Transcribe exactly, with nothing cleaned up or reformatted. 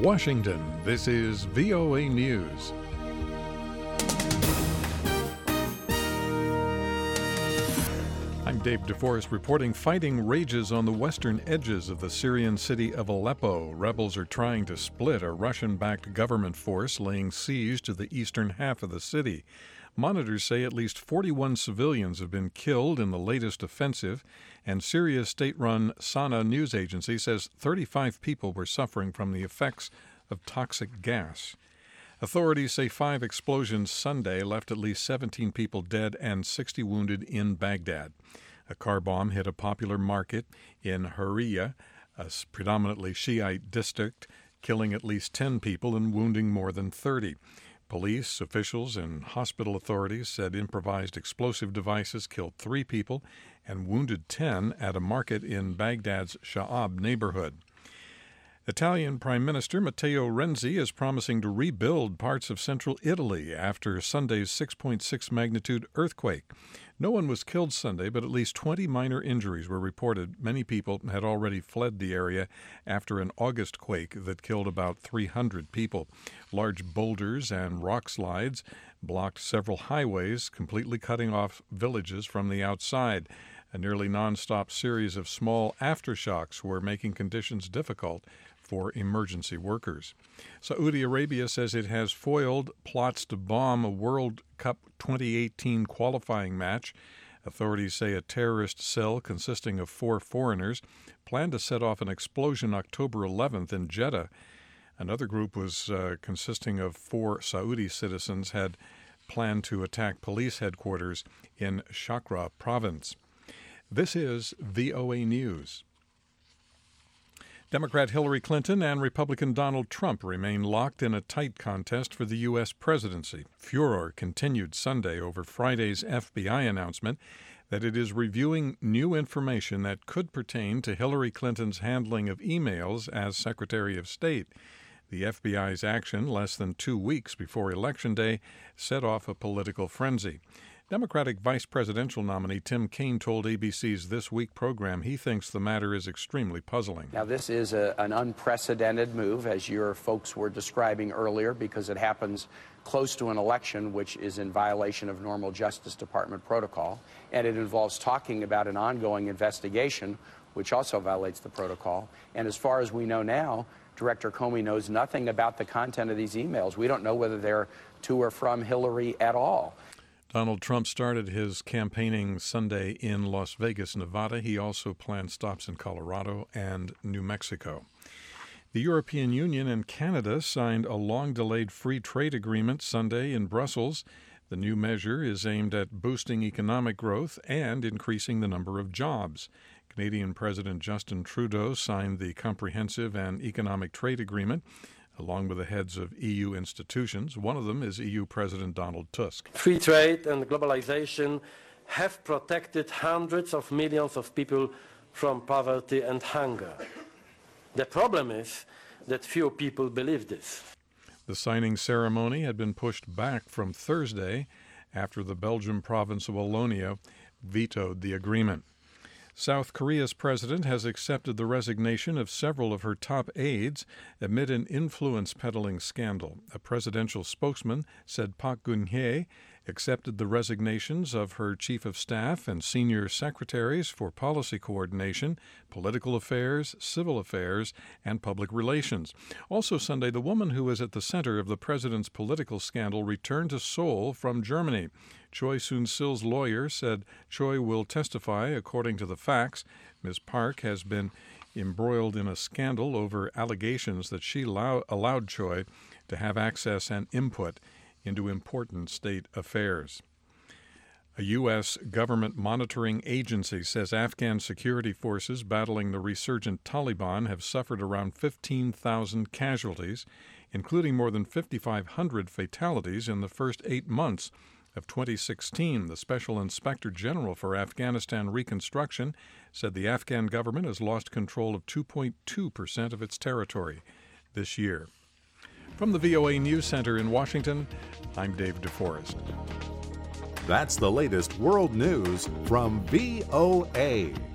Washington, this is V O A News. I'm Dave DeForest reporting fighting rages on the western edges of the Syrian city of Aleppo. Rebels are trying to split a Russian-backed government force laying siege to the eastern half of the city. Monitors say at least forty-one civilians have been killed in the latest offensive, and Syria's state-run Sana news agency says thirty-five people were suffering from the effects of toxic gas. Authorities say five explosions Sunday left at least seventeen people dead and sixty wounded in Baghdad. A car bomb hit a popular market in Hurriya, a predominantly Shiite district, killing at least ten people and wounding more than thirty. Police, officials, and hospital authorities said improvised explosive devices killed three people and wounded ten at a market in Baghdad's Sha'ab neighborhood. Italian Prime Minister Matteo Renzi is promising to rebuild parts of central Italy after Sunday's six point six magnitude earthquake. No one was killed Sunday, but at least twenty minor injuries were reported. Many people had already fled the area after an August quake that killed about three hundred people. Large boulders and rock slides blocked several highways, completely cutting off villages from the outside. A nearly nonstop series of small aftershocks were making conditions difficult for emergency workers. Saudi Arabia says it has foiled plots to bomb a World Cup twenty eighteen qualifying match. Authorities say a terrorist cell consisting of four foreigners planned to set off an explosion October eleventh in Jeddah. Another group was uh, consisting of four Saudi citizens had planned to attack police headquarters in Shakra province. This is V O A News. Democrat Hillary Clinton and Republican Donald Trump remain locked in a tight contest for the U S presidency. Furor continued Sunday over Friday's F B I announcement that it is reviewing new information that could pertain to Hillary Clinton's handling of emails as Secretary of State. The F B I's action, less than two weeks before Election Day, set off a political frenzy. Democratic vice presidential nominee Tim Kaine told A B C's This Week program he thinks the matter is extremely puzzling. Now, this is a, an unprecedented move, as your folks were describing earlier, because it happens close to an election, which is in violation of normal Justice Department protocol, and it involves talking about an ongoing investigation, which also violates the protocol. And as far as we know now, Director Comey knows nothing about the content of these emails. We don't know whether they're to or from Hillary at all. Donald Trump started his campaigning Sunday in Las Vegas, Nevada. He also planned stops in Colorado and New Mexico. The European Union and Canada signed a long-delayed free trade agreement Sunday in Brussels. The new measure is aimed at boosting economic growth and increasing the number of jobs. Canadian President Justin Trudeau signed the Comprehensive and Economic Trade Agreement along with the heads of E U institutions. One of them is E U President Donald Tusk. Free trade and globalization have protected hundreds of millions of people from poverty and hunger. The problem is that few people believe this. The signing ceremony had been pushed back from Thursday after the Belgian province of Wallonia vetoed the agreement. South Korea's president has accepted the resignation of several of her top aides amid an influence peddling scandal. A presidential spokesman said Park Geun-hye accepted the resignations of her chief of staff and senior secretaries for policy coordination, political affairs, civil affairs, and public relations. Also Sunday, the woman who was at the center of the president's political scandal returned to Seoul from Germany. Choi Soon-sil's lawyer said Choi will testify according to the facts. Miz Park has been embroiled in a scandal over allegations that she allow- allowed Choi to have access and input into important state affairs. A U S government monitoring agency says Afghan security forces battling the resurgent Taliban have suffered around fifteen thousand casualties, including more than fifty-five hundred fatalities in the first eight months of twenty sixteen. The Special Inspector General for Afghanistan Reconstruction said the Afghan government has lost control of two point two percent of its territory this year. From the V O A News Center in Washington, I'm Dave DeForest. That's the latest world news from V O A.